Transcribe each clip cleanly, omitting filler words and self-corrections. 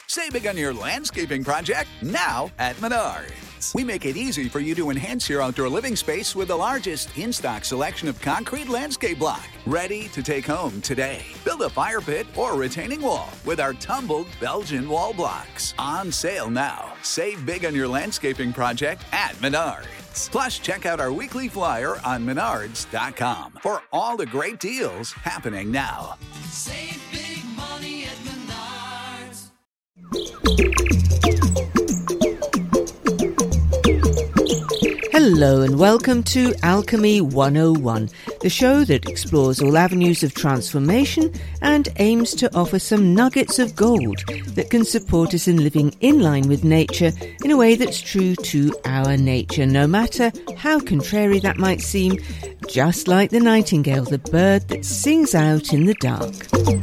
Save big on your landscaping project now at Menards. We make it easy for you to enhance your outdoor living space with the largest in-stock selection of concrete landscape block. Ready to take home today. Build a fire pit or retaining wall with our tumbled Belgian wall blocks. On sale now. Save big on your landscaping project at Menards. Plus, check out our weekly flyer on Menards.com for all the great deals happening now. Save big money at Menards. Hello and welcome to Alchemy 101, the show that explores all avenues of transformation and aims to offer some nuggets of gold that can support us in living in line with nature in a way that's true to our nature, no matter how contrary that might seem, just like the nightingale, the bird that sings out in the dark.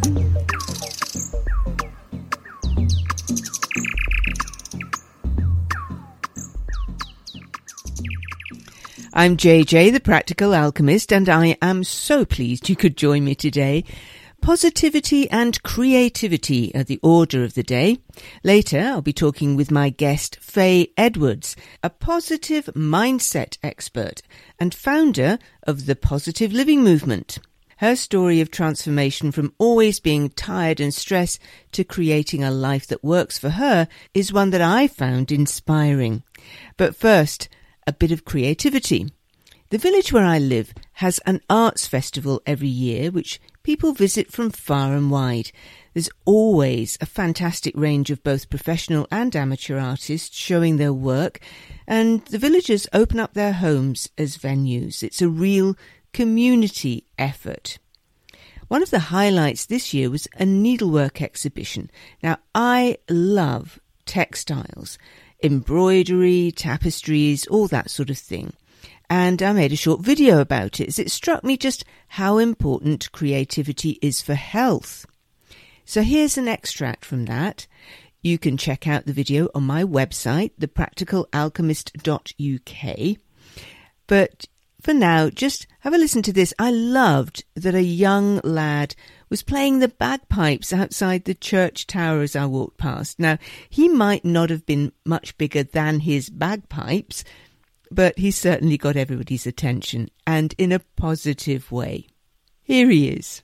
I'm JJ, the Practical Alchemist, and I am so pleased you could join me today. Positivity and creativity are the order of the day. Later, I'll be talking with my guest, Faye Edwards, a positive mindset expert and founder of the Positive Living Movement. Her story of transformation from always being tired and stressed to creating a life that works for her is one that I found inspiring. But first, a bit of creativity. The village where I live has an arts festival every year which people visit from far and wide. There's always a fantastic range of both professional and amateur artists showing their work, and the villagers open up their homes as venues. It's a real community effort. One of the highlights this year was a needlework exhibition. Now, I love textiles, embroidery, tapestries, all that sort of thing. And I made a short video about it as it struck me just how important creativity is for health. So here's an extract from that. You can check out the video on my website, thepracticalalchemist.uk. But for now, just have a listen to this. I loved that a young lad was playing the bagpipes outside the church tower as I walked past. Now, he might not have been much bigger than his bagpipes, but he certainly got everybody's attention, and in a positive way. Here he is.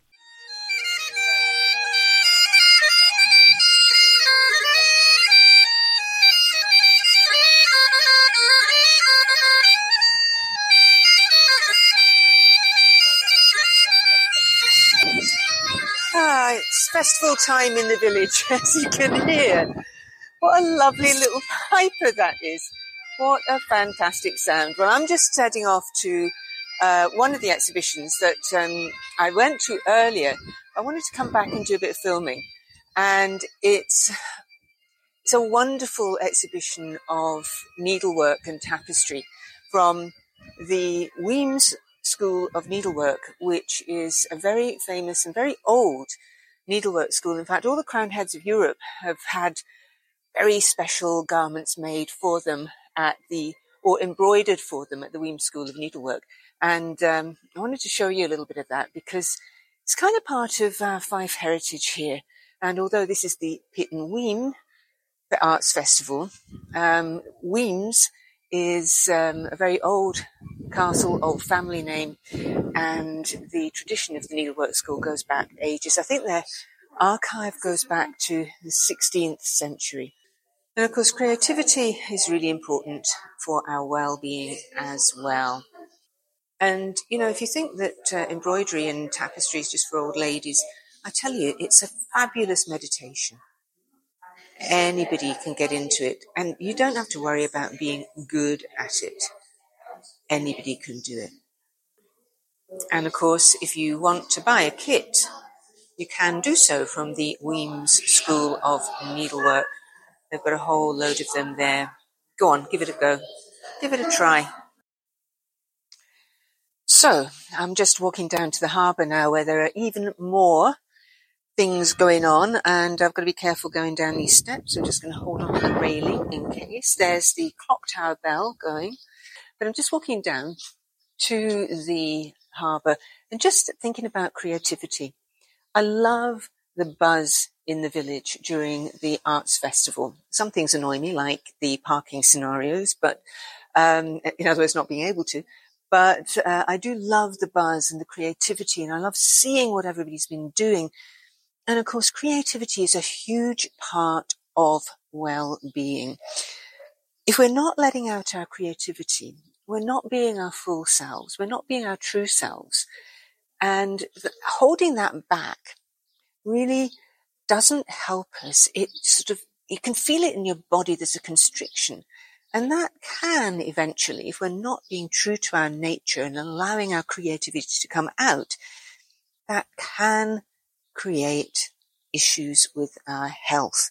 It's festival time in the village, as you can hear. What a lovely little piper that is. What a fantastic sound. Well, I'm just heading off to one of the exhibitions that I went to earlier. I wanted to come back and do a bit of filming. And it's a wonderful exhibition of needlework and tapestry from the Weems School of Needlework, which is a very famous and very old needlework school. In fact, all the crowned heads of Europe have had very special garments made for them or embroidered for them at the Weems School of Needlework. And I wanted to show you a little bit of that because it's kind of part of our Fife heritage here. And although this is the Pitton Weem Arts Festival, Weems is a very old castle, old family name, and the tradition of the needlework school goes back ages. I think their archive goes back to the 16th century. And of course, creativity is really important for our well-being as well. And, you know, if you think that embroidery and tapestry is just for old ladies, I tell you, it's a fabulous meditation. Anybody can get into it, and you don't have to worry about being good at it. Anybody can do it. And of course, if you want to buy a kit, you can do so from the Weems School of Needlework. They've got a whole load of them there. Go on, give it a go. Give it a try. So, I'm just walking down to the harbour now where there are even more things going on, and I've got to be careful going down these steps. I'm just going to hold on to the railing in case. There's the clock tower bell going. But I'm just walking down to the harbour and just thinking about creativity. I love the buzz in the village during the arts festival. Some things annoy me, like the parking scenarios, but in other words, not being able to. But I do love the buzz and the creativity, and I love seeing what everybody's been doing. And of course, creativity is a huge part of well-being. If we're not letting out our creativity, we're not being our full selves, we're not being our true selves. And holding that back really doesn't help us. You can feel it in your body, there's a constriction. And that can eventually, if we're not being true to our nature and allowing our creativity to come out, that can create issues with our health.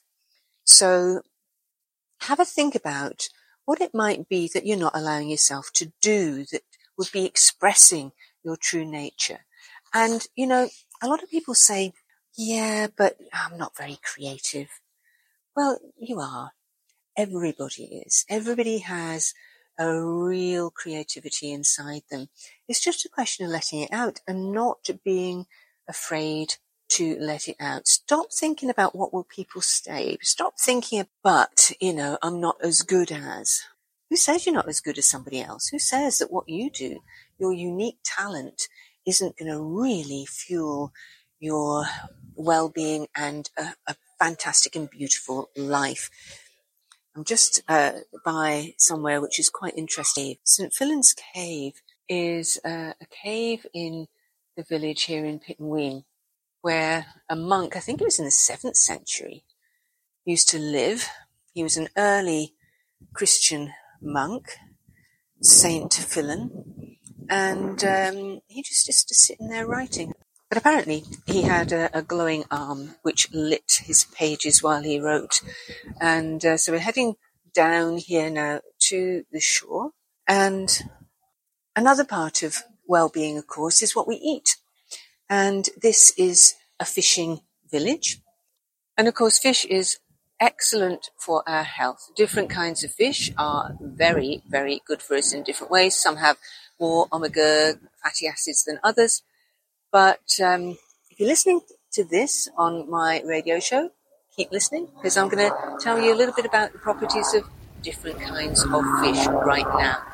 So have a think about what it might be that you're not allowing yourself to do that would be expressing your true nature. And, you know, a lot of people say, yeah, but I'm not very creative. Well, you are. Everybody is. Everybody has a real creativity inside them. It's just a question of letting it out and not being afraid to let it out. Stop thinking about what will people say. Stop thinking, but, you know, I'm not as good as. Who says you're not as good as somebody else? Who says that what you do, your unique talent, isn't going to really fuel your well-being and a fantastic and beautiful life? I'm just by somewhere which is quite interesting. St. Fillan's Cave is a cave in the village here in Pittenweem, where a monk, I think it was in the 7th century, used to live. He was an early Christian monk, Saint Fillan, and he just used to sit in there writing. But apparently he had a glowing arm which lit his pages while he wrote. And so we're heading down here now to the shore. And another part of well-being, of course, is what we eat. And this is a fishing village. And of course, fish is excellent for our health. Different kinds of fish are very, very good for us in different ways. Some have more omega fatty acids than others. But if you're listening to this on my radio show, keep listening, because I'm going to tell you a little bit about the properties of different kinds of fish right now.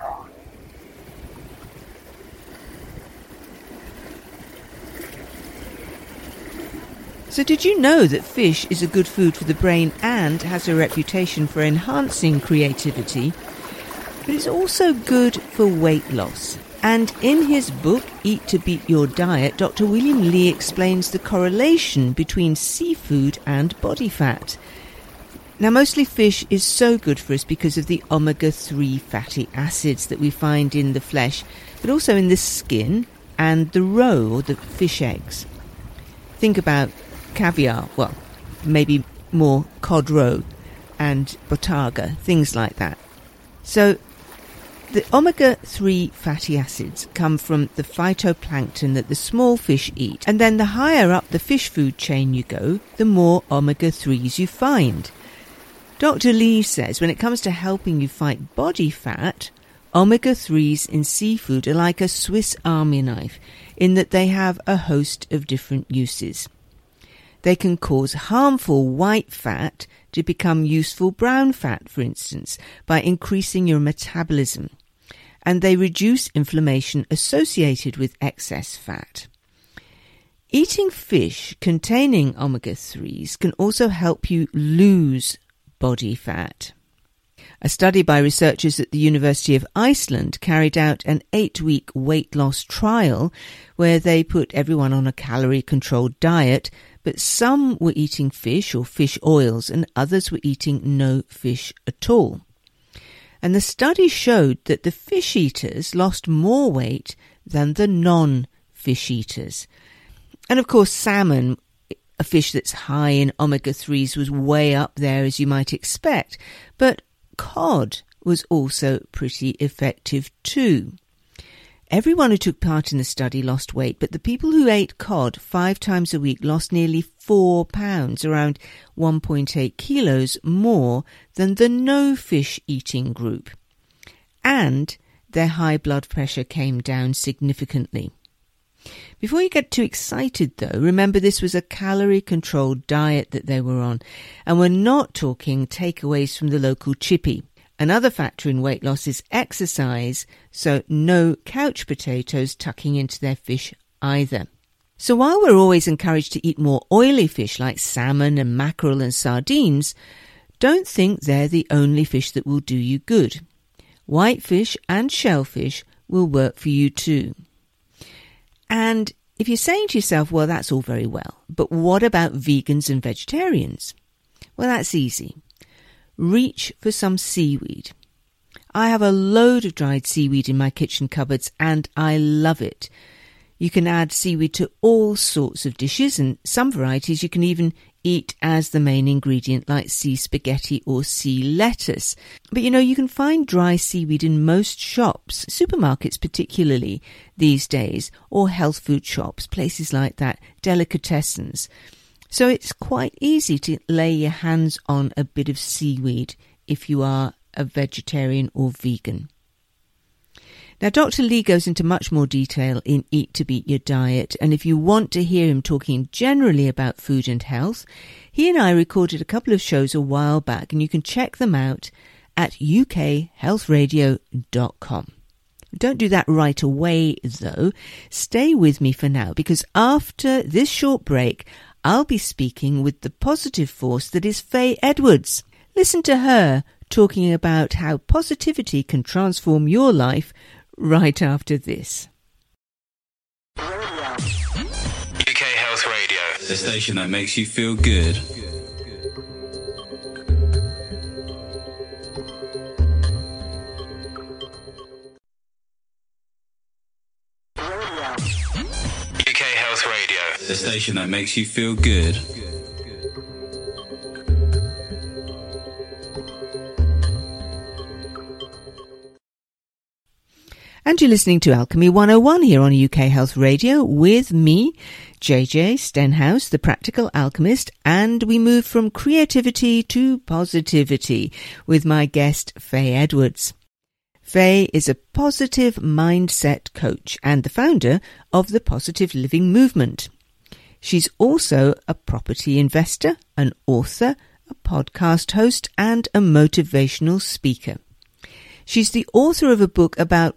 So did you know that fish is a good food for the brain and has a reputation for enhancing creativity? But it's also good for weight loss. And in his book, Eat to Beat Your Diet, Dr. William Li explains the correlation between seafood and body fat. Now, mostly fish is so good for us because of the omega-3 fatty acids that we find in the flesh, but also in the skin and the roe, or the fish eggs. Think about caviar, well, maybe more cod roe and botaga, things like that. So the omega-3 fatty acids come from the phytoplankton that the small fish eat, and then the higher up the fish food chain you go, the more omega-3s you find. Dr. Li says when it comes to helping you fight body fat, omega-3s in seafood are like a Swiss Army knife in that they have a host of different uses. They can cause harmful white fat to become useful brown fat, for instance, by increasing your metabolism. And they reduce inflammation associated with excess fat. Eating fish containing omega-3s can also help you lose body fat. A study by researchers at the University of Iceland carried out an 8-week weight loss trial where they put everyone on a calorie-controlled diet, but some were eating fish or fish oils and others were eating no fish at all. And the study showed that the fish eaters lost more weight than the non-fish eaters. And of course, salmon, a fish that's high in omega-3s, was way up there, as you might expect. But cod was also pretty effective too. Everyone who took part in the study lost weight, but the people who ate cod 5 times a week lost nearly 4 pounds, around 1.8 kilos more than the no-fish eating group. And their high blood pressure came down significantly. Before you get too excited, though, remember this was a calorie-controlled diet that they were on, and we're not talking takeaways from the local chippy. Another factor in weight loss is exercise, so no couch potatoes tucking into their fish either. So while we're always encouraged to eat more oily fish like salmon and mackerel and sardines, don't think they're the only fish that will do you good. Whitefish and shellfish will work for you too. And if you're saying to yourself, well, that's all very well, but what about vegans and vegetarians? Well, that's easy. Reach for some seaweed. I have a load of dried seaweed in my kitchen cupboards and I love it. You can add seaweed to all sorts of dishes, and some varieties you can even eat as the main ingredient, like sea spaghetti or sea lettuce. But you can find dry seaweed in most shops, supermarkets particularly these days, or health food shops, places like that, delicatessens. So it's quite easy to lay your hands on a bit of seaweed if you are a vegetarian or vegan. Now, Dr. Lee goes into much more detail in Eat to Beat Your Diet, and if you want to hear him talking generally about food and health, he and I recorded a couple of shows a while back, and you can check them out at ukhealthradio.com. Don't do that right away, though. Stay with me for now, because after this short break, I'll be speaking with the positive force that is Faye Edwards. Listen to her talking about how positivity can transform your life right after this. UK Health Radio, the station that makes you feel good. UK Health Radio, the station that makes you feel good. And you're listening to Alchemy 101 here on UK Health Radio with me, JJ Stenhouse, the Practical Alchemist, and we move from creativity to positivity with my guest, Faye Edwards. Faye is a positive mindset coach and the founder of the Positive Living Movement. She's also a property investor, an author, a podcast host, and a motivational speaker. She's the author of a book about,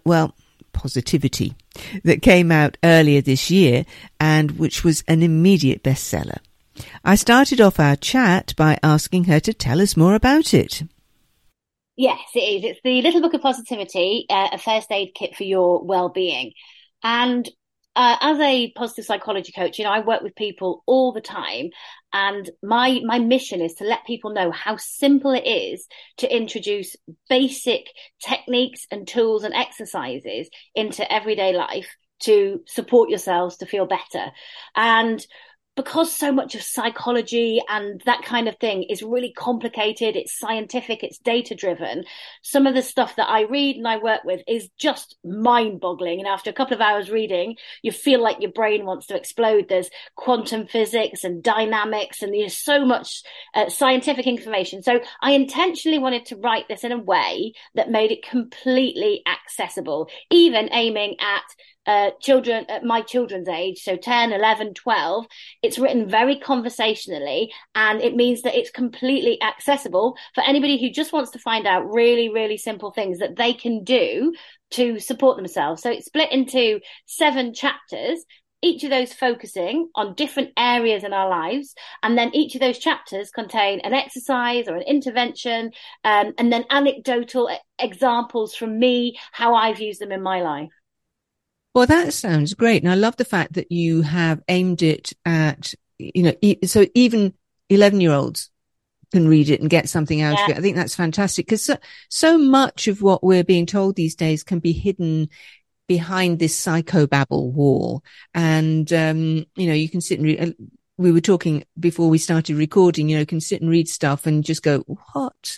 positivity that came out earlier this year and which was an immediate bestseller. I started off our chat by asking her to tell us more about it. Yes, it is. It's the Little Book of Positivity, a first aid kit for your well-being. And as a positive psychology coach, I work with people all the time. And my mission is to let people know how simple it is to introduce basic techniques and tools and exercises into everyday life to support yourselves to feel better. And because so much of psychology and that kind of thing is really complicated, it's scientific, it's data driven, some of the stuff that I read and I work with is just mind boggling. And after a couple of hours reading, you feel like your brain wants to explode. There's quantum physics and dynamics, and there's so much scientific information. So I intentionally wanted to write this in a way that made it completely accessible, even aiming at children at my children's age, so 10, 11, 12. It's written very conversationally, and it means that it's completely accessible for anybody who just wants to find out really, really simple things that they can do to support themselves. So it's split into 7 chapters, each of those focusing on different areas in our lives. And then each of those chapters contain an exercise or an intervention, and then anecdotal examples from me, how I've used them in my life. Well, that sounds great. And I love the fact that you have aimed it at, so even 11-year-olds can read it and get something out of it. I think that's fantastic, because so much of what we're being told these days can be hidden behind this psychobabble wall. And, you can sit and read. We were talking before we started recording, can sit and read stuff and just go, what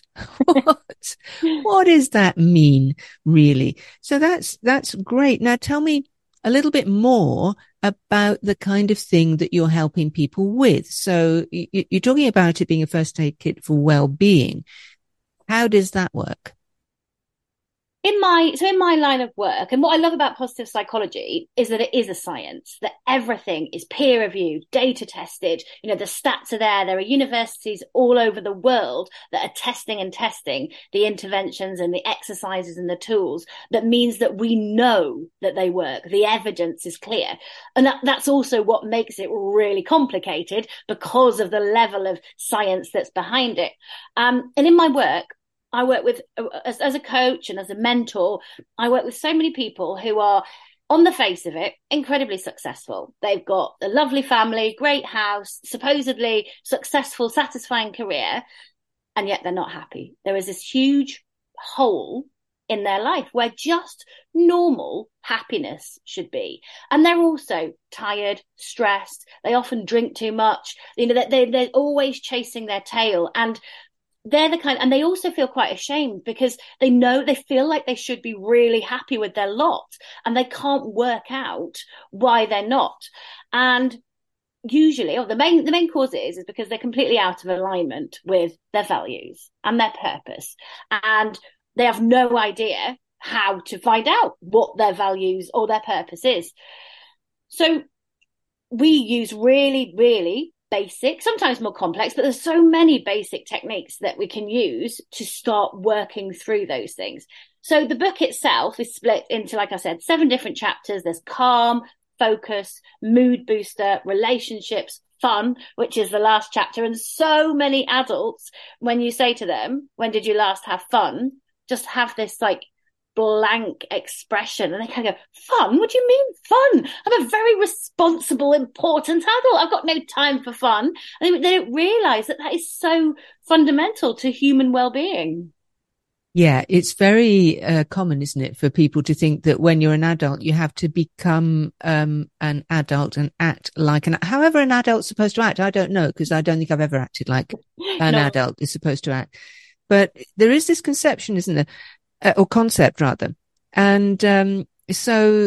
does that mean, really? So that's great. Now tell me a little bit more about the kind of thing that you're helping people with. So you're talking about it being a first aid kit for well-being. How does that work? in my line of work, and what I love about positive psychology is that it is a science, that everything is peer reviewed, data tested. You know, the stats are there. There are universities all over the world that are testing the interventions and the exercises and the tools. That means that we know that they work. The evidence is clear. And that's also what makes it really complicated, because of the level of science that's behind it. And in my work, I work with, as a coach and as a mentor, I work with so many people who are, on the face of it, incredibly successful. They've got a lovely family, great house, supposedly successful, satisfying career, and yet they're not happy. There is this huge hole in their life where just normal happiness should be. And they're also tired, stressed. They often drink too much. You know, they're always chasing their tail. And they're the kind, and they also feel quite ashamed because they feel like they should be really happy with their lot, and they can't work out why they're not. And usually, the main cause is because they're completely out of alignment with their values and their purpose, and they have no idea how to find out what their values or their purpose is. So we use really, really basic, sometimes more complex, but there's so many basic techniques that we can use to start working through those things. So the book itself is split into, like I said, 7 different chapters. There's calm, focus, mood booster, relationships, fun, which is the last chapter. And so many adults, when you say to them, when did you last have fun? Just have this like blank expression, and they kind of go, fun? What do you mean fun? I'm a very responsible, important adult. I've got no time for fun. And they don't realise that is so fundamental to human well-being. Yeah, it's very common, isn't it, for people to think that when you're an adult, you have to become an adult and act like however an adult's supposed to act. I don't know, because I don't think I've ever acted like an adult is supposed to act. But there is this conception, isn't there? Or concept rather. And so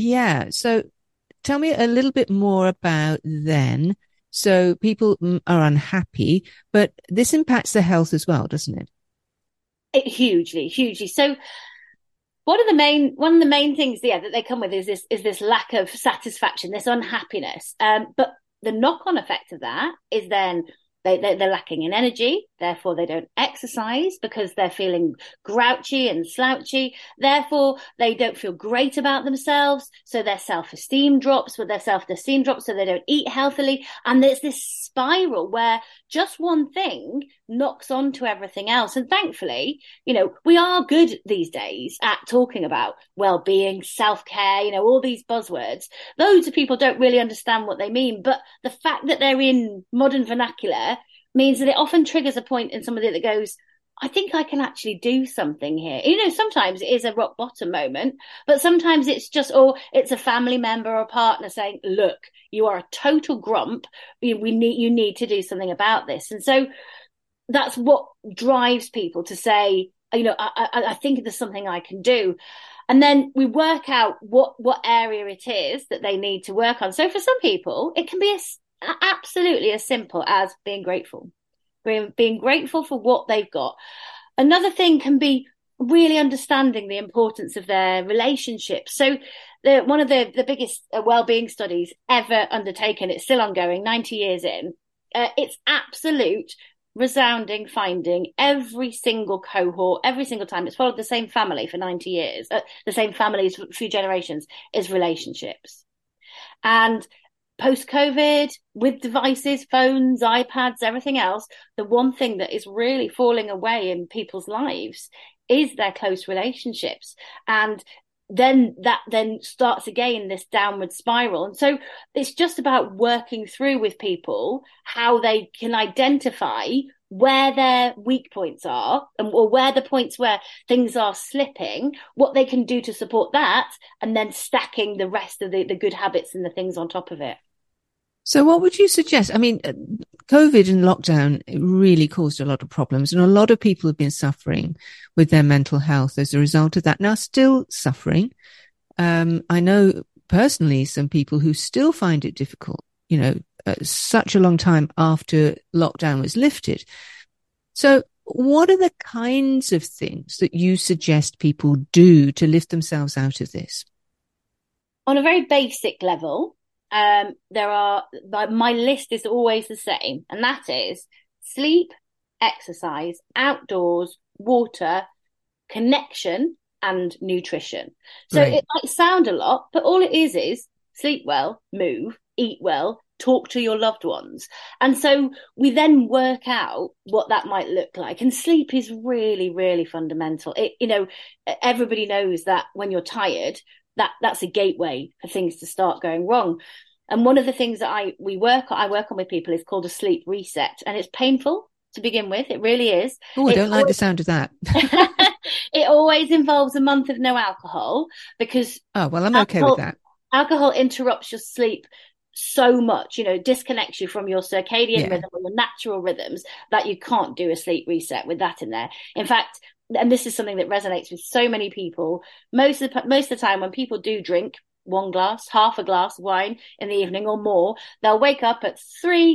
tell me a little bit more about then. So people are unhappy, but this impacts their health as well, doesn't it? Hugely. So one of the main things, that they come with is this lack of satisfaction, this unhappiness. But the knock-on effect of that is then they're lacking in energy, therefore they don't exercise because they're feeling grouchy and slouchy. Therefore, they don't feel great about themselves, so their self-esteem drops. So they don't eat healthily. And there's this spiral where just one thing knocks onto everything else. And thankfully, we are good these days at talking about well-being, self-care, all these buzzwords. Loads of people don't really understand what they mean, but the fact that they're in modern vernacular means that it often triggers a point in somebody that goes, I think I can actually do something here. Sometimes it is a rock bottom moment, but sometimes it's just, or it's a family member or partner saying, look, you are a total grump. You need to do something about this. And so that's what drives people to say, I think there's something I can do. And then we work out what area it is that they need to work on. So for some people, it can be absolutely as simple as being grateful for what they've got. Another thing can be really understanding the importance of their relationships. So one of the biggest well-being studies ever undertaken, it's still ongoing, 90 years in, it's absolute resounding finding. Every single cohort, every single time, it's followed the same family for 90 years, the same families for a few generations, is relationships. And post-COVID, with devices, phones, iPads, everything else, the one thing that is really falling away in people's lives is their close relationships. And then that starts again this downward spiral. And so it's just about working through with people how they can identify where their weak points are, or where the points where things are slipping, what they can do to support that, and then stacking the rest of the good habits and the things on top of it. So what would you suggest? I mean, COVID and lockdown really caused a lot of problems, and a lot of people have been suffering with their mental health as a result of that. Now, still suffering. I know personally some people who still find it difficult, such a long time after lockdown was lifted. So what are the kinds of things that you suggest people do to lift themselves out of this? On a very basic level, my list is always the same, and that is sleep, exercise, outdoors, water, connection, and nutrition. So Right. it might sound a lot, but all it is sleep well, move, eat well, talk to your loved ones. And so we then work out what that might look like. And sleep is really, really fundamental. Everybody knows that when you're tired, that's a gateway for things to start going wrong. And one of the things that I work on with people is called a sleep reset, and it's painful to begin with. It really is. Oh, I don't like the sound of that. It always involves a month of no alcohol, because Oh, well, I'm okay with that. Alcohol interrupts your sleep so much, disconnects you from your circadian rhythm or your natural rhythms, that you can't do a sleep reset with that in there. In fact, and this is something that resonates with so many people, most of the time when people do drink one glass, half a glass of wine in the evening or more, they'll wake up at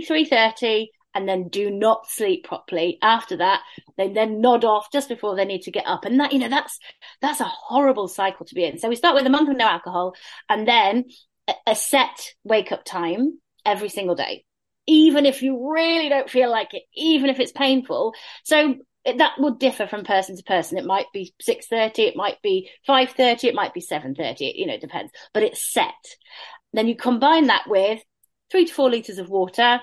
3:30 and then do not sleep properly. After that, they then nod off just before they need to get up. And that's a horrible cycle to be in. So we start with a month of no alcohol, and then a set wake up time every single day, even if you really don't feel like it, even if it's painful. So that will differ from person to person. It might be 6:30, it might be 5:30, it might be 7:30, it depends, but it's set. Then you combine that with 3 to 4 litres of water,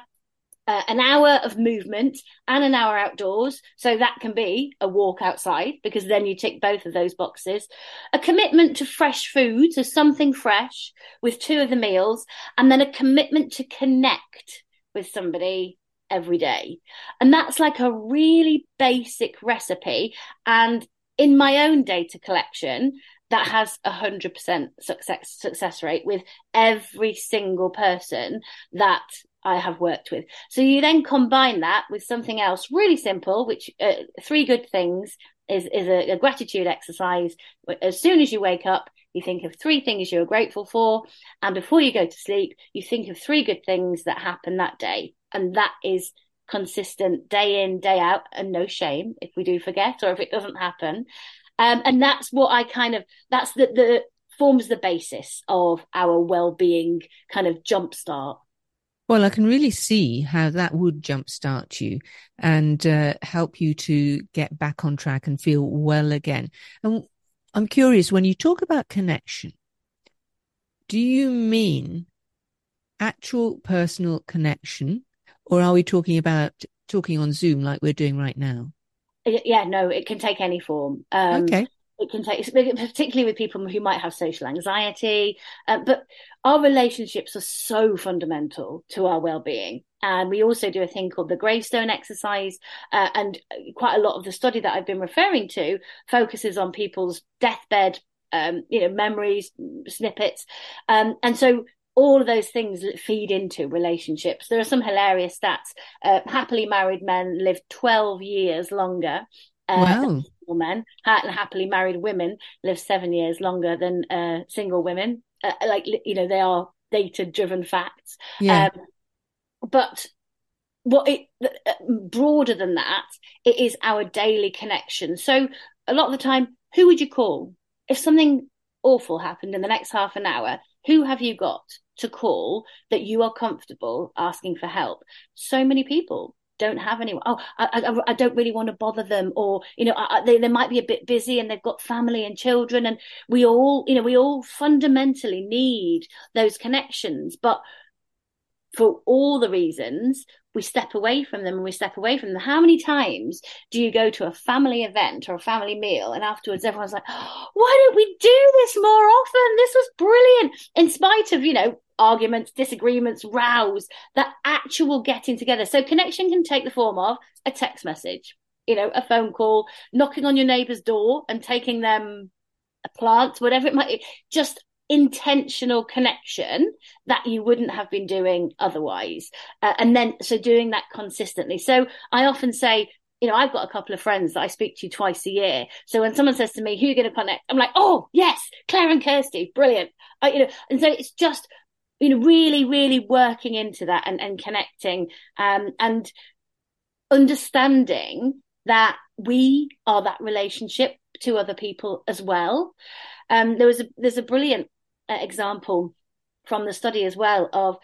an hour of movement and an hour outdoors. So that can be a walk outside, because then you tick both of those boxes. A commitment to fresh food, so something fresh with 2 of the meals, and then a commitment to connect with somebody every day. And that's like a really basic recipe. And in my own data collection, that has 100% success rate with every single person that I have worked with. So you then combine that with something else really simple, which 3 good things is a gratitude exercise. As soon as you wake up, you think of 3 things you're grateful for. And before you go to sleep, you think of 3 good things that happened that day. And that is consistent day in, day out, and no shame if we do forget or if it doesn't happen. And that's what that's the forms the basis of our well-being kind of jumpstart. Well, I can really see how that would jumpstart you and help you to get back on track and feel well again. And I'm curious, when you talk about connection, do you mean actual personal connection, or are we talking about talking on Zoom like we're doing right now? Yeah, no, it can take any form. Okay. It can take, particularly with people who might have social anxiety, but our relationships are so fundamental to our well-being. And we also do a thing called the gravestone exercise, and quite a lot of the study that I've been referring to focuses on people's deathbed, memories, snippets, and so all of those things feed into relationships. There are some hilarious stats. Happily married men live 12 years longer. Wow. Men, and happily married women live 7 years longer than single women. They are data-driven facts. Yeah. But broader than that, it is our daily connection. So a lot of the time, who would you call if something awful happened in the next half an hour? Who have you got to call that you are comfortable asking for help? So many people don't have anyone. Oh, I don't really want to bother them, or they might be a bit busy and they've got family and children, and we all fundamentally need those connections, but for all the reasons we step away from them. How many times do you go to a family event or a family meal and afterwards everyone's like, oh, why don't we do this more often? This was brilliant. In spite of, arguments, disagreements, rows, that actual getting together. So connection can take the form of a text message, a phone call, knocking on your neighbour's door and taking them a plant, whatever it might be, just intentional connection that you wouldn't have been doing otherwise. So doing that consistently. So I often say, I've got a couple of friends that I speak to twice a year. So when someone says to me, who are you going to connect? I'm like, oh, yes, Claire and Kirsty, brilliant. And so it's just, really, really working into that and connecting and understanding that we are that relationship to other people as well. There's a brilliant example from the study as well of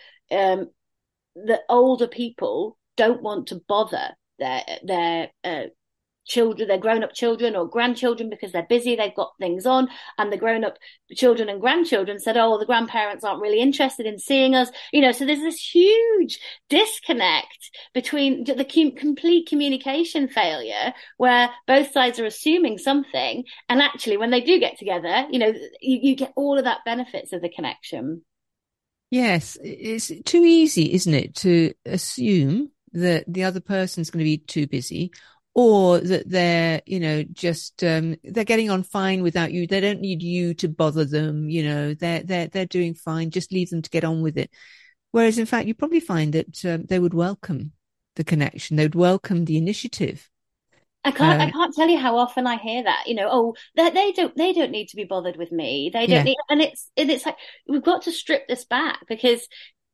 the older people don't want to bother their children, their grown-up children or grandchildren, because they're busy, they've got things on, and the grown-up children and grandchildren said, oh, the grandparents aren't really interested in seeing us, so there's this huge disconnect between the complete communication failure, where both sides are assuming something, and actually when they do get together, you get all of that benefits of the connection. Yes, it's too easy, isn't it, to assume that the other person's going to be too busy, or that they're, they're getting on fine without you. They don't need you to bother them. They're doing fine. Just leave them to get on with it. Whereas in fact, you probably find that they would welcome the connection. They would welcome the initiative. I can't tell you how often I hear that, they don't need to be bothered with me. They don't need, and it's like, we've got to strip this back, because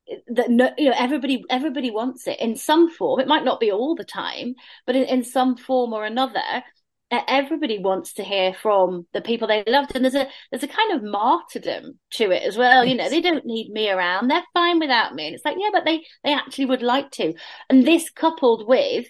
everybody wants it in some form. It might not be all the time, but in some form or another, everybody wants to hear from the people they loved. And there's a kind of martyrdom to it as well. Yes. They don't need me around. They're fine without me. And it's like, yeah, but they actually would like to. And this, coupled with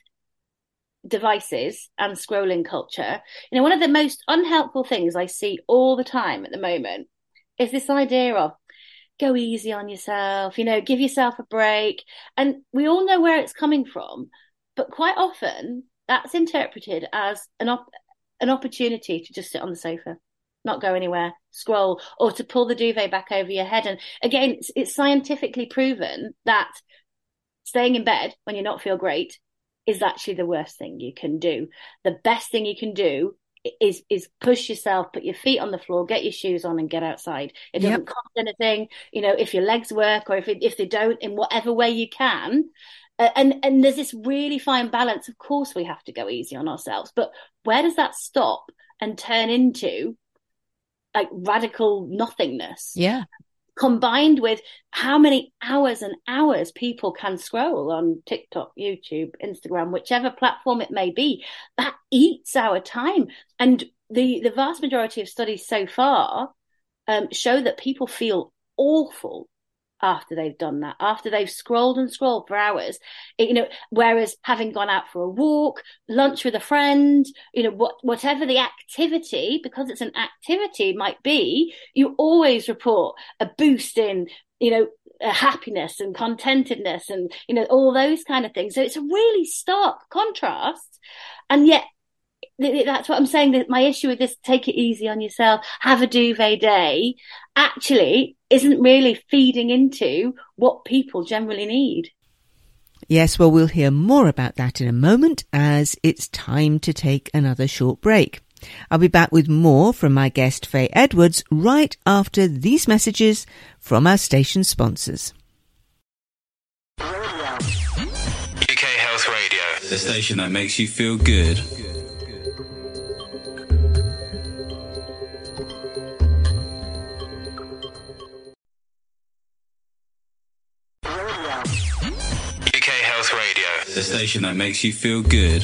devices and scrolling culture, one of the most unhelpful things I see all the time at the moment is this idea of go easy on yourself, give yourself a break. And we all know where it's coming from, but quite often that's interpreted as an opportunity to just sit on the sofa, not go anywhere, scroll, or to pull the duvet back over your head. And again, it's scientifically proven that staying in bed when you not feel great is actually the worst thing you can do. The best thing you can do is push yourself, put your feet on the floor, get your shoes on and get outside. It doesn't cost anything, if your legs work, or if they don't, in whatever way you can. And there's this really fine balance. Of course we have to go easy on ourselves, but where does that stop and turn into like radical nothingness? Yeah. Combined with how many hours and hours people can scroll on TikTok, YouTube, Instagram, whichever platform it may be, that eats our time. And the vast majority of studies so far show that people feel awful after they've done that, after they've scrolled and scrolled for hours, whereas having gone out for a walk, lunch with a friend, whatever the activity, because it's an activity might be, you always report a boost in, happiness and contentedness and, all those kind of things. So it's a really stark contrast. And yet, that's what I'm saying, that my issue with this, take it easy on yourself, have a duvet day, actually isn't really feeding into what people generally need. Yes, well, we'll hear more about that in a moment, as it's time to take another short break. I'll be back with more from my guest Faye Edwards right after these messages from our station sponsors. UK Health Radio, the station that makes you feel good. UK Health Radio, the station that makes you feel good.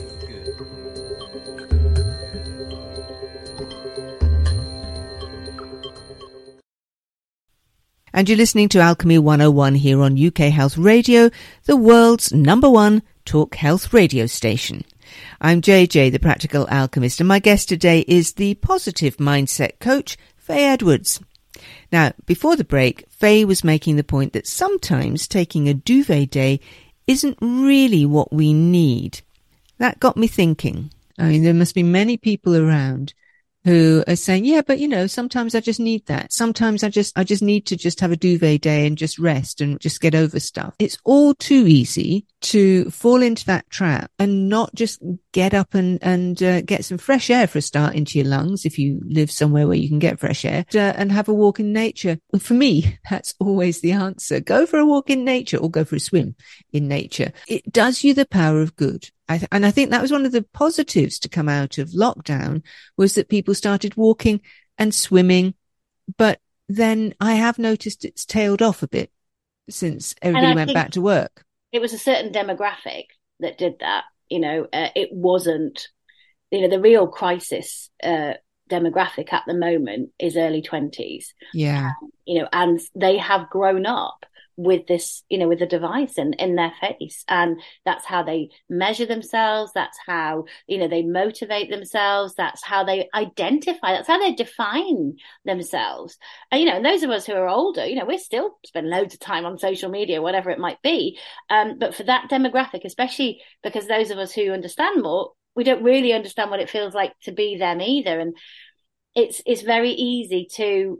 And you're listening to Alchemy 101 here on UK Health Radio, the world's #1 talk health radio station. I'm JJ, the Practical Alchemist, and my guest today is the positive mindset coach, Faye Edwards. Now, before the break, Faye was making the point that sometimes taking a duvet day isn't really what we need. That got me thinking. I mean, there must be many people around who are saying, yeah, but sometimes I just need that. Sometimes I just need to just have a duvet day and just rest and just get over stuff. It's all too easy to fall into that trap and not just get up and get some fresh air for a start into your lungs, if you live somewhere where you can get fresh air, and have a walk in nature. Well, for me, that's always the answer. Go for a walk in nature or go for a swim in nature. It does you the power of good. And I think that was one of the positives to come out of lockdown, was that people started walking and swimming. But then I have noticed it's tailed off a bit since everybody went back to work. It was a certain demographic that did that. it wasn't, the real crisis demographic at the moment is early 20s. Yeah. And they have grown up with this, with a device in their face, and that's how they measure themselves, that's how they motivate themselves, that's how they identify, that's how they define themselves. And those of us who are older, we still spend loads of time on social media, whatever it might be, but for that demographic, especially because those of us who understand more, we don't really understand what it feels like to be them either. And it's very easy to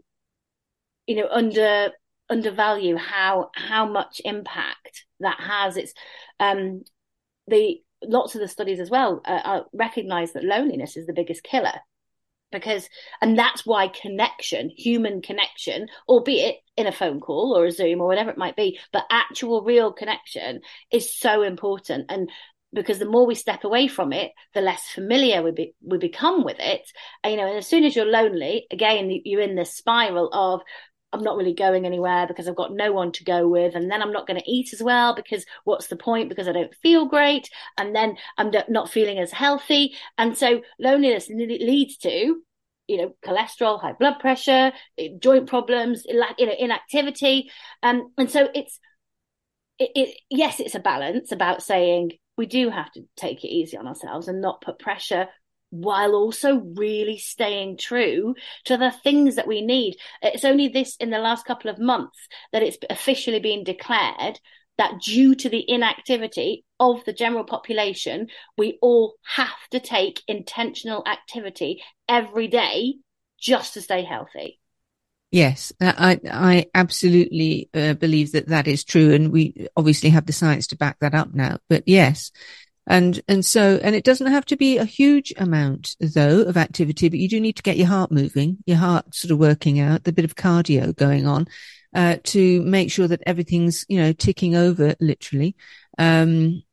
undervalue how much impact that has. It's lots of the studies as well recognize that loneliness is the biggest killer, and that's why human connection, albeit in a phone call or a Zoom or whatever it might be, but actual real connection is so important. And because the more we step away from it, the less familiar we become with it. And as soon as you're lonely, again, you're in this spiral of, I'm not really going anywhere because I've got no one to go with. And then I'm not going to eat as well because what's the point? Because I don't feel great. And then I'm not feeling as healthy. And so loneliness leads to, cholesterol, high blood pressure, joint problems, inactivity. And so yes, it's a balance about saying we do have to take it easy on ourselves and not put pressure, while also really staying true to the things that we need. It's only in the last couple of months that it's officially been declared that due to the inactivity of the general population, we all have to take intentional activity every day just to stay healthy. Yes, I absolutely believe that is true. And we obviously have the science to back that up now. But yes. And it doesn't have to be a huge amount though of activity, but you do need to get your heart moving, your heart sort of working out, the bit of cardio going on, to make sure that everything's, ticking over literally. Yeah,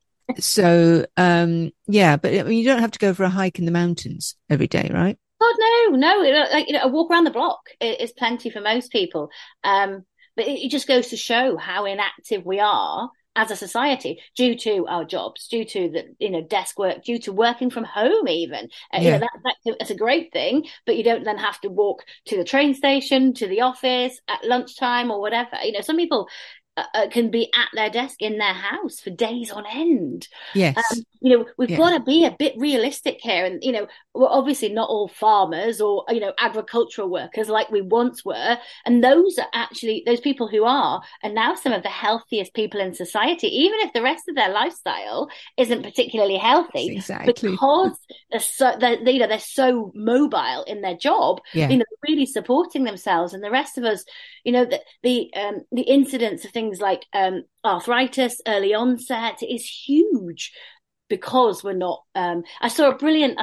but I mean, you don't have to go for a hike in the mountains every day, right? Oh, no, a walk around the block is plenty for most people. But it just goes to show how inactive we are as a society, due to our jobs, due to the desk work, due to working from home even. That's a great thing, but you don't then have to walk to the train station, to the office at lunchtime or whatever. Some people can be at their desk in their house for days on end. Yes. We've got to be a bit realistic here. And, we're obviously not all farmers or, agricultural workers like we once were. And those people who are now some of the healthiest people in society, even if the rest of their lifestyle isn't particularly healthy. Exactly. Because they're so mobile in their job, they're really supporting themselves. And the rest of us, the incidence of things like arthritis, early onset is huge because we're not. I saw a brilliant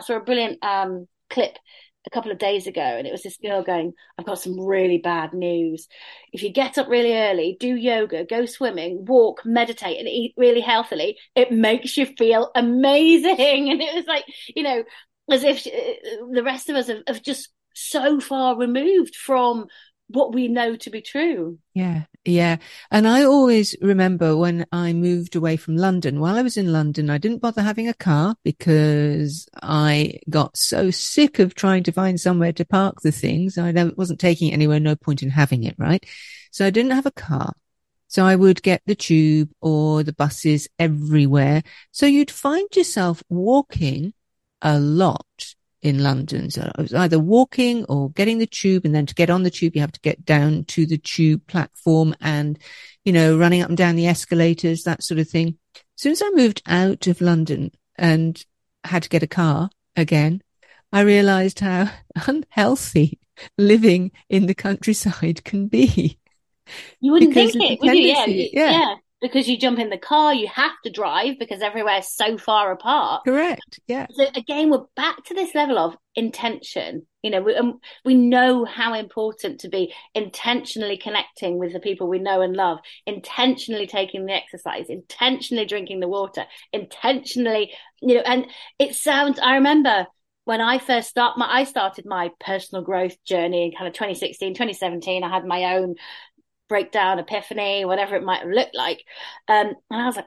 clip a couple of days ago, and it was this girl going, "I've got some really bad news. If you get up really early, do yoga, go swimming, walk, meditate, and eat really healthily, it makes you feel amazing." And it was like, as if the rest of us have just so far removed from what we know to be true. Yeah. And I always remember when I moved away from London, while I was in London, I didn't bother having a car because I got so sick of trying to find somewhere to park the things. I wasn't taking it anywhere, no point in having it, right? So I didn't have a car. So I would get the tube or the buses everywhere. So you'd find yourself walking a lot in London. So I was either walking or getting the tube, and then to get on the tube, you have to get down to the tube platform and, running up and down the escalators, that sort of thing. As soon as I moved out of London and had to get a car again, I realized how unhealthy living in the countryside can be. You wouldn't think it, would you? Yeah. Because you jump in the car, you have to drive because everywhere's so far apart. Correct. Yeah. So again, we're back to this level of intention. We know how important to be intentionally connecting with the people we know and love, intentionally taking the exercise, intentionally drinking the water, intentionally, and it sounds, I remember when I first started my personal growth journey in kind of 2016, 2017, I had my own breakdown, epiphany, whatever it might have looked like. And I was like, oh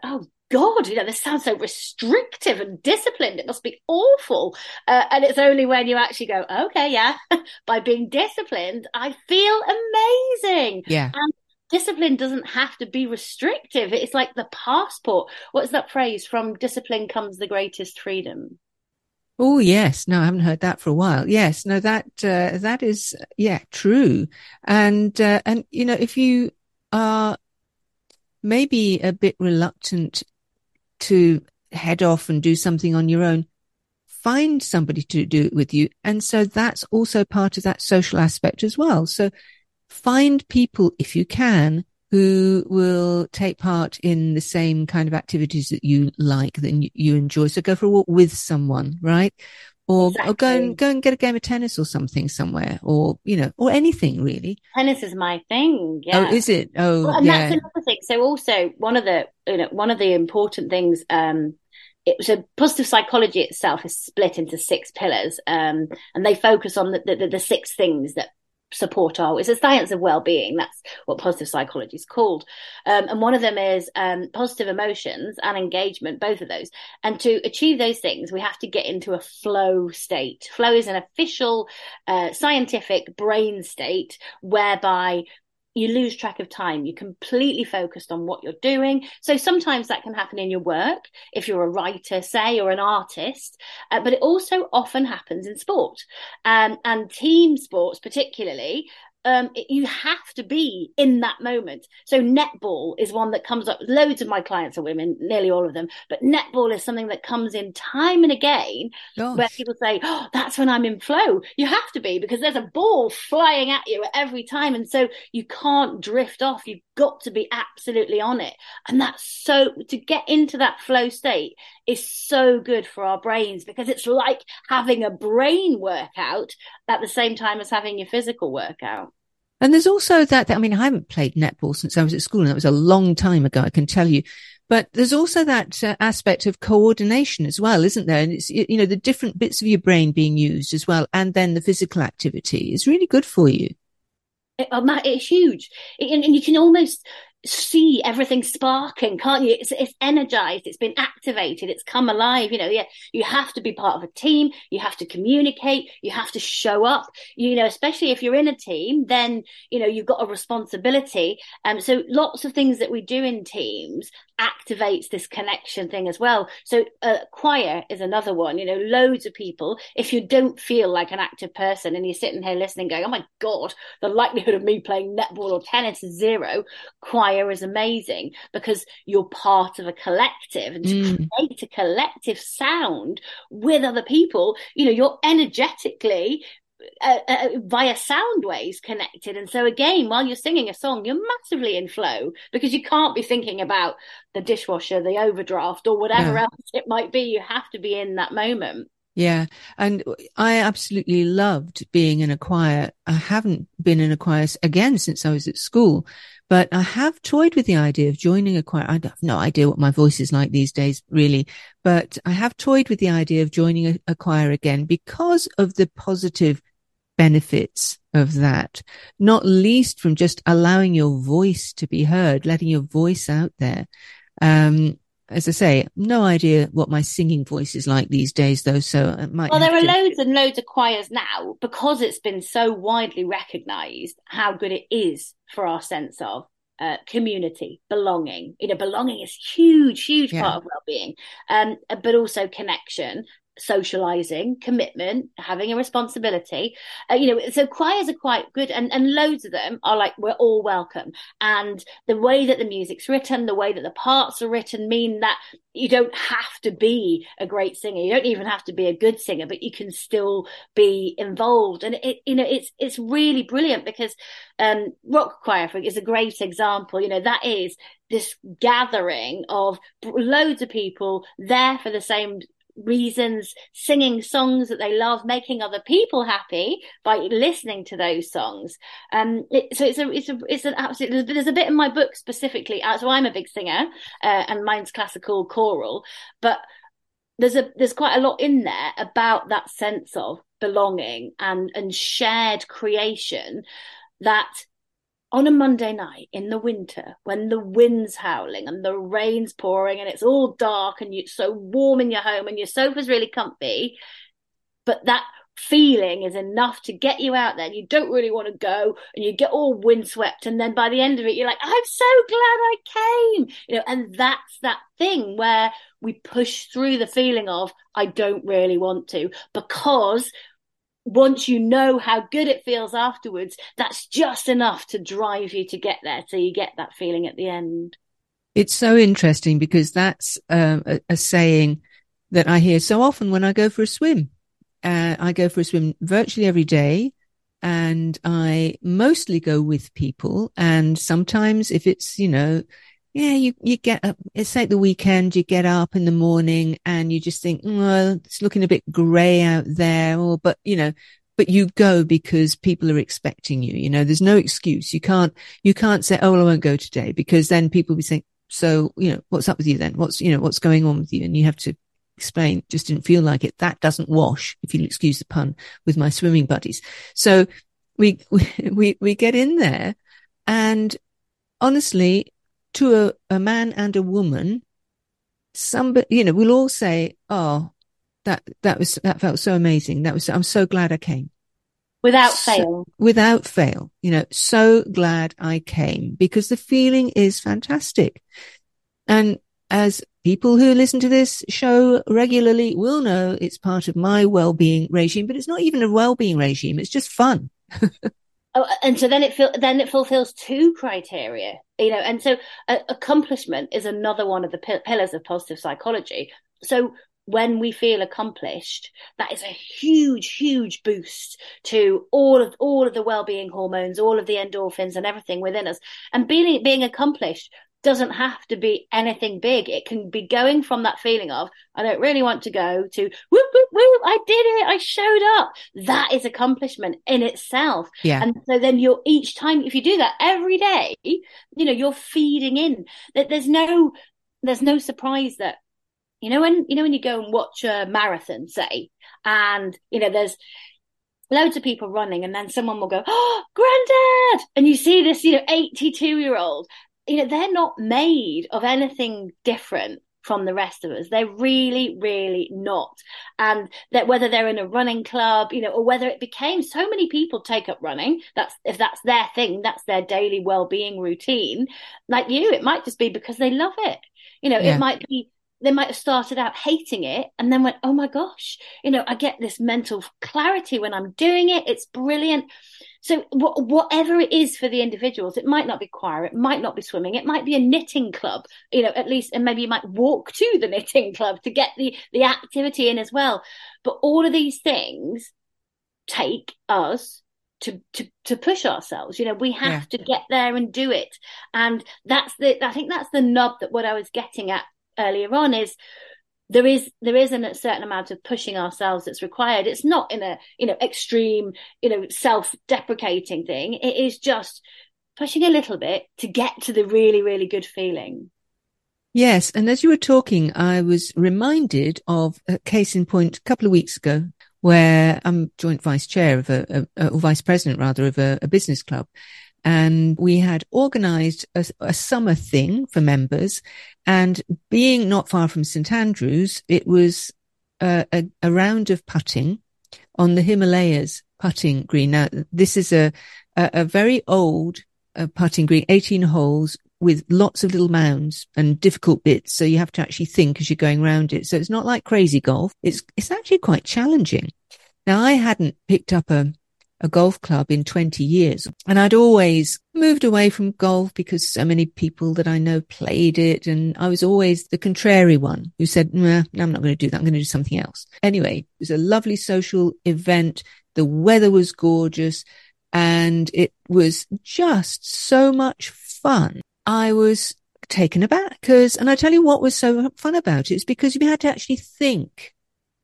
God, this sounds so restrictive and disciplined. It must be awful. And it's only when you actually go, okay, yeah, by being disciplined, I feel amazing. Yeah. And discipline doesn't have to be restrictive. It's like the passport. What's that phrase? From discipline comes the greatest freedom. Oh, yes. No, I haven't heard that for a while. Yes. No, that is, true. And, if you are maybe a bit reluctant to head off and do something on your own, find somebody to do it with you. And so that's also part of that social aspect as well. So find people, if you can, who will take part in the same kind of activities that you like, that you enjoy. So go for a walk with someone, right? Or, Exactly. or go and get a game of tennis or something somewhere, or anything really. Tennis is my thing. Yeah. Oh, is it? Oh, well, and yeah. that's another thing. So also one of the important things, so positive psychology itself is split into 6 pillars, and they focus on the 6 things that support it's a science of well-being. That's what positive psychology is called. And one of them is positive emotions and engagement, both of those. And to achieve those things, we have to get into a flow state. Flow is an official scientific brain state whereby you lose track of time. You're completely focused on what you're doing. So sometimes that can happen in your work, if you're a writer, say, or an artist, but it also often happens in sport, and team sports particularly. You have to be in that moment. So netball is one that comes up. Loads of my clients are women, nearly all of them, but netball is something that comes in time and again. Gosh. Where people say, oh, that's when I'm in flow. You have to be, because there's a ball flying at you at every time. And so you can't drift off. You've got to be absolutely on it. And that's to get into that flow state is so good for our brains, because it's like having a brain workout at the same time as having your physical workout. And there's also that, I mean, I haven't played netball since I was at school, and that was a long time ago, I can tell you. But there's also that aspect of coordination as well, isn't there? And it's, the different bits of your brain being used as well. And then the physical activity is really good for you. It's huge. And you can almost see everything sparking, can't you? It's energized, it's been activated, it's come alive. You have to be part of a team, you have to communicate, you have to show up, especially if you're in a team, then you've got a responsibility. So lots of things that we do in teams activates this connection thing as well. So choir is another one. Loads of people, if you don't feel like an active person and you're sitting here listening going, oh my God, the likelihood of me playing netball or tennis is 0, choir is amazing, because you're part of a collective, and to create a collective sound with other people, you're energetically via sound waves connected. And so again, while you're singing a song, you're massively in flow, because you can't be thinking about the dishwasher, the overdraft, or whatever else it might be. You have to be in that moment. Yeah. And I absolutely loved being in a choir. I haven't been in a choir again since I was at school, but I have toyed with the idea of joining a choir. I have no idea what my voice is like these days, really, but I have toyed with the idea of joining a choir again because of the positive benefits of that, not least from just allowing your voice to be heard, letting your voice out there. As I say, no idea what my singing voice is like these days, though. So it might. Well, there are loads and loads of choirs now, because it's been so widely recognised how good it is for our sense of community, belonging. Belonging is huge part of well-being, but also connection, socializing, commitment, having a responsibility. So choirs are quite good, and loads of them are like, we're all welcome. And the way that the music's written, the way that the parts are written, mean that you don't have to be a great singer. You don't even have to be a good singer, but you can still be involved. And it's really brilliant, because rock choir is a great example. That is this gathering of loads of people there for the same reasons, singing songs that they love, making other people happy by listening to those songs. It's an absolute. There's a bit in my book specifically. So I'm a big singer, and mine's classical choral, but there's quite a lot in there about that sense of belonging and shared creation that on a Monday night in the winter, when the wind's howling and the rain's pouring and it's all dark and it's so warm in your home and your sofa's really comfy, but that feeling is enough to get you out there and you don't really want to go and you get all windswept, and then by the end of it you're like, I'm so glad I came, and that's that thing where we push through the feeling of I don't really want to, because once you know how good it feels afterwards, that's just enough to drive you to get there, so you get that feeling at the end. It's so interesting because that's a saying that I hear so often when I go for a swim. I go for a swim virtually every day, and I mostly go with people. And sometimes if it's, you get up, it's like the weekend, you get up in the morning and you just think, well, it's looking a bit grey out there, but you go because people are expecting you. There's no excuse. You can't say, oh, well, I won't go today, because then people will be saying, so, what's up with you then? What's going on with you? And you have to explain, just didn't feel like it. That doesn't wash, if you'll excuse the pun, with my swimming buddies. So we get in there, and honestly, to a man and a woman, somebody, we'll all say, oh, that felt so amazing. I'm so glad I came. Without fail, so glad I came, because the feeling is fantastic. And as people who listen to this show regularly will know, it's part of my well-being regime, but it's not even a well-being regime. It's just fun. And so then it fulfills two criteria, and so accomplishment is another one of the pillars of positive psychology. So when we feel accomplished, that is a huge, huge boost to all of the well-being hormones, all of the endorphins and everything within us. And being accomplished doesn't have to be anything big. It can be going from that feeling of, I don't really want to go, to whoop, whoop, whoop, I did it, I showed up. That is accomplishment in itself. Yeah. And so then each time, if you do that every day, you're feeding in. There's no surprise that, when you go and watch a marathon, say, and, there's loads of people running, and then someone will go, oh, Granddad! And you see this, 82-year-old, they're not made of anything different from the rest of us. They're really, really not. And that whether they're in a running club, or whether it became, so many people take up running. If that's their thing, that's their daily well-being routine. Like it might just be because they love it. It might be, they might have started out hating it and then went, oh my gosh, I get this mental clarity when I'm doing it. It's brilliant. So whatever it is for the individuals, it might not be choir, it might not be swimming, it might be a knitting club, at least, and maybe you might walk to the knitting club to get the activity in as well. But all of these things take us to push ourselves. We have to get there and do it. And I think that's the nub that what I was getting at earlier on is, there is a certain amount of pushing ourselves that's required. It's not in a, extreme, self-deprecating thing. It is just pushing a little bit to get to the really, really good feeling. Yes. And as you were talking, I was reminded of a case in point a couple of weeks ago, where I'm joint vice chair of or vice president rather, of a business club. And we had organised a summer thing for members, and being not far from St Andrews, it was a round of putting on the Himalayas putting green. Now, this is a very old putting green, 18 holes with lots of little mounds and difficult bits, so you have to actually think as you're going around it. So it's not like crazy golf. It's actually quite challenging. Now, I hadn't picked up a golf club in 20 years. And I'd always moved away from golf because so many people that I know played it. And I was always the contrary one who said, nah, I'm not going to do that. I'm going to do something else. Anyway, it was a lovely social event. The weather was gorgeous and it was just so much fun. I was taken aback and I tell you what was so fun about it is because we had to actually think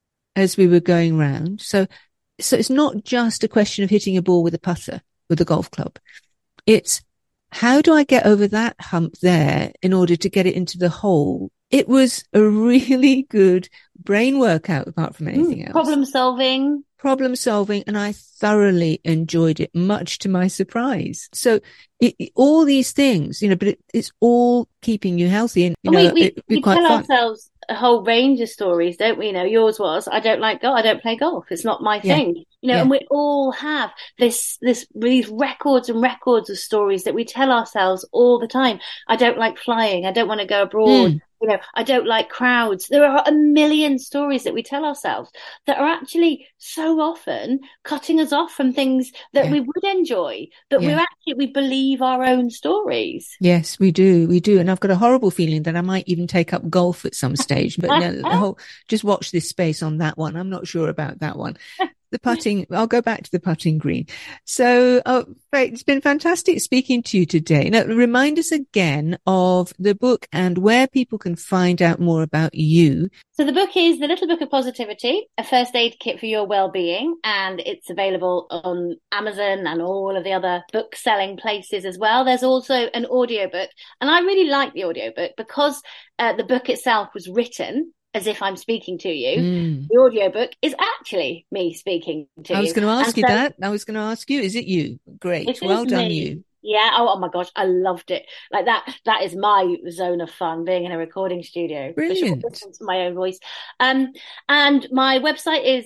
as we were going round. So it's not just a question of hitting a ball with a putter, with a golf club. It's how do I get over that hump there in order to get it into the hole? It was a really good brain workout apart from anything else. Problem solving. problem solving, and I thoroughly enjoyed it, much to my surprise. So all these things, but it's all keeping you healthy. And, we tell ourselves a whole range of stories, don't we? Yours was, I don't like golf. I don't play golf. It's not my thing. And we all have these records and records of stories that we tell ourselves all the time. I don't like flying. I don't want to go abroad. I don't like crowds. There are a million stories that we tell ourselves that are actually so often cutting us off from things that we would enjoy, but we believe our own stories. Yes, we do. And I've got a horrible feeling that I might even take up golf at some stage, but just watch this space on that one. I'm not sure about that one. The putting, I'll go back to the putting green. So, Faye, it's been fantastic speaking to you today. Now, remind us again of the book and where people can find out more about you. So the book is The Little Book of Positivity, a first aid kit for your well-being, and it's available on Amazon and all of the other book selling places as well. There's also an audiobook, and I really like the audiobook because the book itself was written as if I'm speaking to you. The audiobook is actually me speaking to you. I was going to ask you that. I was going to ask you, is it you? Great. Well done, you. Yeah. Oh my gosh. I loved it. Like that is my zone of fun, being in a recording studio. Brilliant. Listen to my own voice. And my website is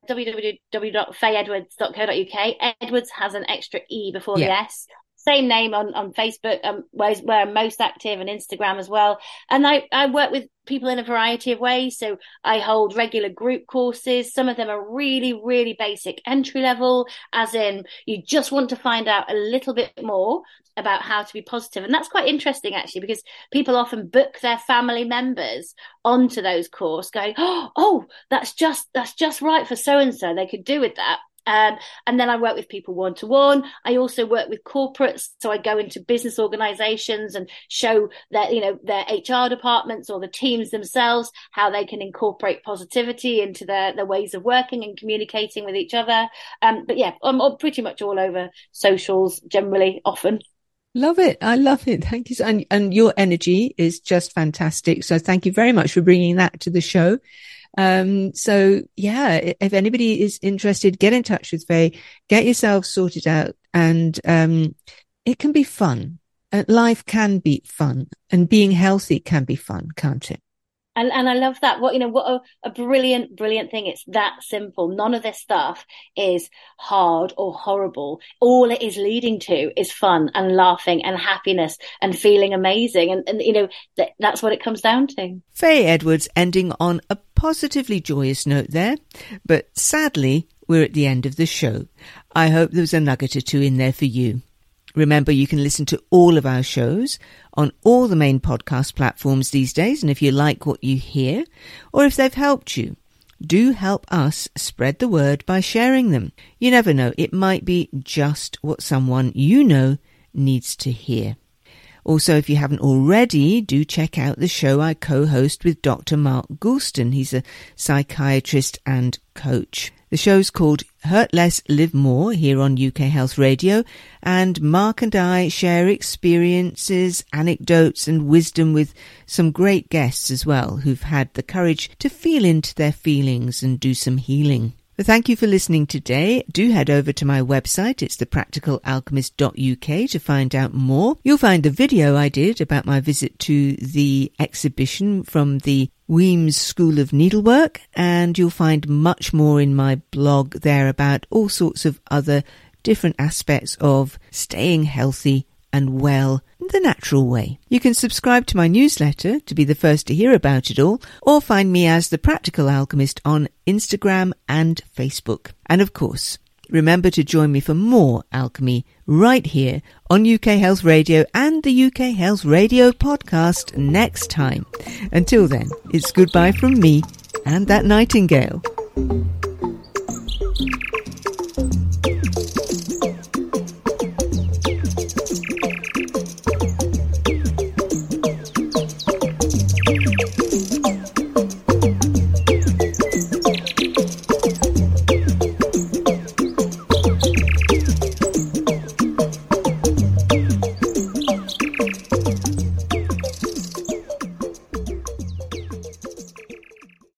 www.fayeedwards.co.uk. Edwards has an extra E before the S. Same name on Facebook, where I'm most active, and Instagram as well. And I work with people in a variety of ways. So I hold regular group courses. Some of them are really, really basic entry level, as in you just want to find out a little bit more about how to be positive. And that's quite interesting, actually, because people often book their family members onto those courses going, oh, that's just right for so-and-so. They could do with that. And then I work with people one-to-one. I also work with corporates. So I go into business organizations and show that, their HR departments or the teams themselves, how they can incorporate positivity into their ways of working and communicating with each other. But yeah, I'm pretty much all over socials generally, often. Love it. I love it. Thank you. And your energy is just fantastic. So thank you very much for bringing that to the show. So yeah, if anybody is interested, get in touch with Faye, get yourself sorted out, and it can be fun. Life can be fun, and being healthy can be fun, can't it? And I love that. What a brilliant thing. It's that simple. None of this stuff is hard or horrible. All it is leading to is fun and laughing and happiness and feeling amazing. And that's what it comes down to. Faye Edwards ending on a positively joyous note there. But sadly, we're at the end of the show. I hope there was a nugget or two in there for you. Remember, you can listen to all of our shows on all the main podcast platforms these days. And if you like what you hear, or if they've helped you, do help us spread the word by sharing them. You never know, it might be just what someone you know needs to hear. Also, if you haven't already, do check out the show I co-host with Dr. Mark Goulston. He's a psychiatrist and coach. The show's called Hurt Less, Live More here on UK Health Radio, and Mark and I share experiences, anecdotes and wisdom with some great guests as well who've had the courage to feel into their feelings and do some healing. Well, thank you for listening today. Do head over to my website. It's thepracticalalchemist.uk to find out more. You'll find the video I did about my visit to the exhibition from the Weems School of Needlework, and you'll find much more in my blog there about all sorts of other different aspects of staying healthy and well the natural way. You can subscribe to my newsletter to be the first to hear about it all, or find me as The Practical Alchemist on Instagram and Facebook. And of course, remember to join me for more alchemy right here on UK Health Radio and the UK Health Radio podcast next time. Until then, it's goodbye from me and that nightingale.